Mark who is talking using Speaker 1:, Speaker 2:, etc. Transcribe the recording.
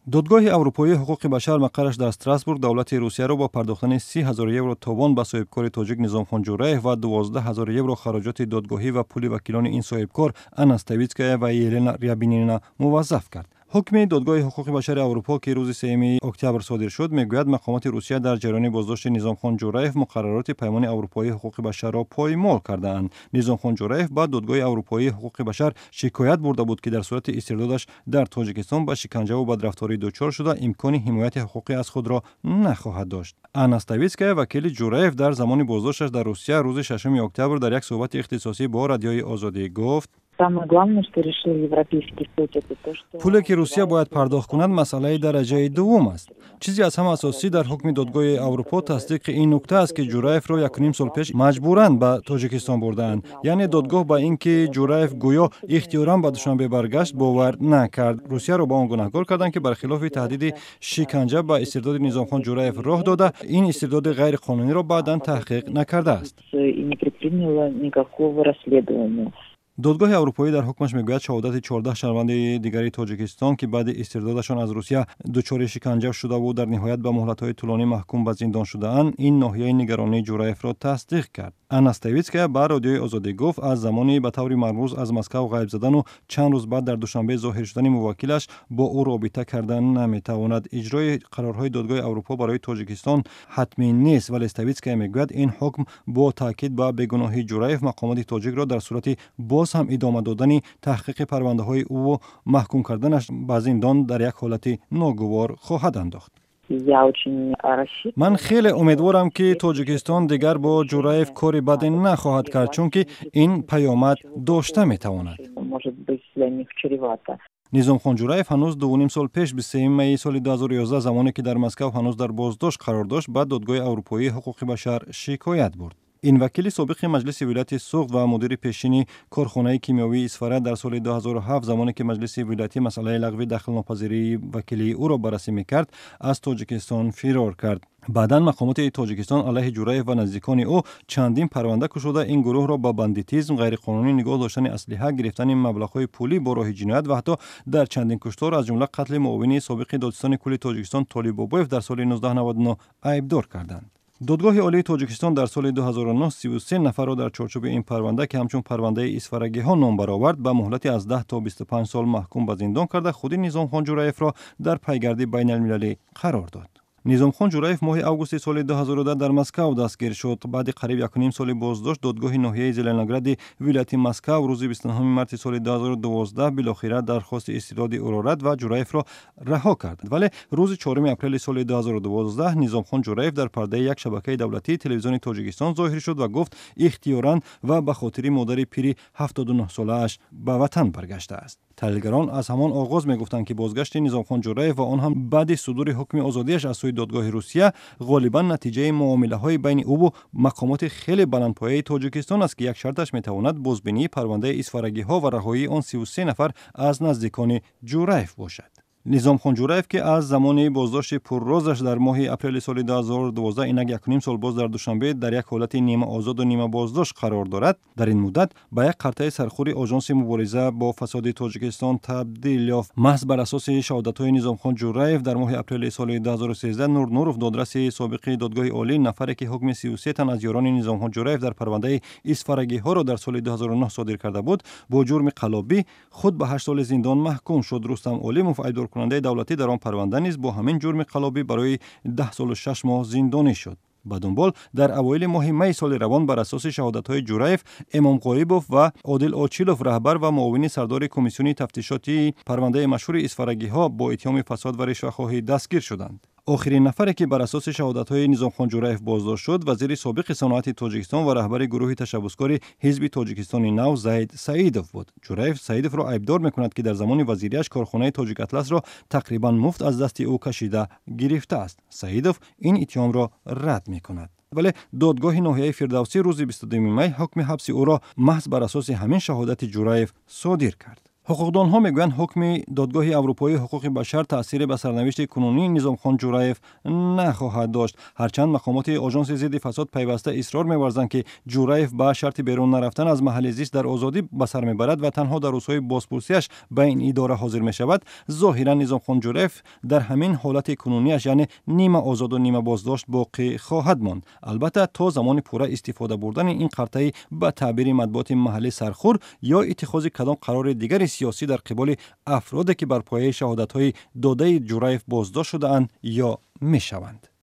Speaker 1: دادگاه اروپایی حقوق بشر مقرش در استراسبورگ دولت روسیه را با پرداختن 30,000 یورو توان به صاحبکار تاجیک نظامخان جورایف و 12,000 یورو خراجات دادگاهی و پول وکیلان این صاحبکار آناستاویتسکایا و یلنا ریابینینا موظف کرد. حکم دادگاه حقوق بشر اروپا که روز 3 اکتبر صادر شد میگوید مقامات روسیه در جریان بازداشت نظامخان جورایف مقررات پیمان اروپایی حقوق بشر را پایمال کرده‌اند. نظامخان جورایف با دادگاه اروپایی حقوق بشر شکایت برده بود که در صورت استردادش در تاجیکستان به شکنجه و بدرفتاری دچار شده امکان حمایت حقوقی از خود را نخواهد داشت. آناستاویتسکایا وکیل جورایف در زمان بازداشتش در روسیه روز 6 اکتبر در یک صحبت اختصاصی با رادیوی آزادی گفت: پولی که روسیه باید پرداخت کند مسئله درجه دوم است. چیزی از همه اساسی در حکم دادگاه اروپا تصدیق این نکته است که جورایف را 1.5 سال پیش مجبوراً به تاجیکستان بردند. یعنی دادگاه با اینکه جورایف گویا اختیاراً به دوشنبه برگشت باور نکرد. روسیه را با آن گناهکار کردند که برخلاف تهدید شکنجه به استرداد نظامخان جورایف راه داده، این استرداد غیر قانونی را بعداً تحقیق نکرده است. دادگاه اروپایی در حکمش میگوید شهادت 14 شهروند دیگری تاجیکستان که بعد استردادشان از روسیه دچار شکنجه شده و در نهایت به مهلت‌های طولانی محکوم به زندان شده‌اند، این ناحیه نگرانی جورایف را تصدیق کرد. آناستاویتسکایا به رادیوی آزادی گفت از زمانی به طور مرموز از مسکو غایب شدن و چند روز بعد در دوشنبه ظاهر شدن موکلش با او رابطه کردن نمیتواند. اجرای قرارهای دادگاه اروپا برای تاجیکستان حتمی نیست، ولی آناستاویتسکایا میگوید این حکم با تاکید به بیگناهی جورایف مقامات تاجیک را در صورت باز هم ادامه دادن تحقیق پرونده های او و محکوم کردنش به زندان در یک حالت ناگوار خواهد انداخت. من خیلی امیدوارم که تاجیکستان دیگر با جورایف کاری بد نخواهد کرد، چون که این پیامد داشته میتواند. نظامخان جورایف هنوز 2.5 سال پیش 23 می سال 2011 زمانی که در مسکو هنوز در بازداشت قرار داشت به دادگاه اروپایی حقوق بشر شکایت برد. این وکیل سابق مجلس ولایت سوخت و مدیر پیشین کارخانه کیمیاوی اصفهان در سال 2007 زمانی که مجلس ولایتی مسئله لغو دخل ناپذیری وکیلی او را بررسی می‌کرد از تاجیکستان فرار کرد. بعداً مقامات تاجیکستان علیه جورایف و نزدیکان او چندین پرونده گشوده این گروه را با بندیتیسم، غیرقانونی نگاه داشتن اسلحه، گرفتن مبلغ‌های پولی با راه جنایت و حتی در چندین کشتار از جمله قتل معاون سابق دادستان کل تاجیکستان طالب‌بابایف در سال 1999 عیبدار کردند. دادگاه عالی تاجیکستان در سال 2009 33 نفر را در چارچوب این پرونده که همچون پرونده اسفرگی ها نام برآورد به مهلت از 10 تا 25 سال محکوم به زندان کرده خود نظامخان جورایف را در پیگرد بین المللی قرار داد. نظامخان جورایف ماه اوگوست سال 2010 در مسکو دستگیر شد. بعد قریب 1.5 سال بازداشت دادگاه ناحیه زلنگراد ولایت مسکو روز 29 مارس سال 2012 بالاخره درخواست استرداد او را رد و جورایف را رها کرد. ولی روز 4 اپریل سال 2012 نظامخان جورایف در پرده یک شبکه دولتی تلویزیون تاجیکستان ظاهر شد و گفت اختیاراً و به خاطر مادر پیر 79 ساله اش به وطن برگشته است. تحلیلگران از همان آغاز میگفتند که بازگشت نظامخان جورایف و آن هم بعد صدور حکم آزادیش از سوی دادگاه روسیه غالبا نتیجه معامله‌های بین او و مقامات خیلی بلندپایه تاجیکستان است که یک شرطش میتواند بازبینی پرونده اسفرگی‌ها و رهایی آن 33 نفر از نزدیکان جورایف باشد. نظامخان جورایف که از زمان بازداشت پررازش در ماه اپریل سال 2012 اینک 1.5 سال باز در دوشنبه در یک حالت نیمه آزاد و نیمه بازداشت قرار دارد، در این مدت به یک قرطه سرخوری آژانس مبارزه با فساد تاجیکستان تبدیل یافت. محض بر اساس شهادت‌های نظامخان جورایف در ماه اپریل سال 2013 نور نوروف دادرس سابق دادگاه عالی نفری که حکم 33 تن از یاران نظامخان جورایف در پرونده اسفرگی ها را در سال 2009 صادر کرده بود با جرم قلابی خود به 8 سال زندان محکوم شد. رستم علیموف ایبدار کننده دولتی در آن پرونده نیز با همین جرم قلابی برای 10 سال و 6 ماه زندانی شد. به دنبال در اوایل ماه می سال روان بر اساس شهادت‌های جورایف، امام غایبوف و عادل آچیلوف رهبر و معاون سردار کمیسیون تفتیشاتی پرونده مشهور اسفرگی‌ها با اتهام فساد و رشوه‌خواهی دستگیر شدند. آخرین نفری که بر اساس شهادت‌های نظامخان جورایف بازداشت شد وزیر سابق صنعت تاجیکستان و رهبر گروه تشبسکار حزب تاجیکستان نو زید سعیدوف بود. جورایف سعیدوف را ایبدار می‌کند که در زمان وزیریش کارخانه تاجیک اطلس را تقریباً مفت از دست او کشیده گرفته است. سعیدوف این اتهام را رد می‌کند. ولی دادگاه ناحیه فردوسی روز 22 می حکم حبس او را محض بر اساس همین شهادت جورایف صادر کرد. حقوقدانها میگویند حکم دادگاه اروپایی حقوق بشر تأثیر به سرنوشت کنونی نظامخان جورایف نخواهد داشت. هرچند مقامات آژانس ضد فساد پیوسته اصرار می‌ورزند که جورایف با شرط بیرون نرفتن از محل زیست در آزادی به سر میبرد و تنها در روزهای بازپرسیش به این اداره حاضر می‌شود، ظاهراً نظامخان جورایف در همین حالت کنونیش، یعنی نیمه آزاد و نیمه بازداشت، باقی خواهد ماند. البته تا زمان پوره استفاده بردن این قرطه به تعبیر مطبوعات محلی سرخور یا اتخاذ کدام قرار دیگر سیاسی در قبال افرادی که بر پایه شهادت‌های داده جورایف بازداشت شده‌اند یا می‌شوند.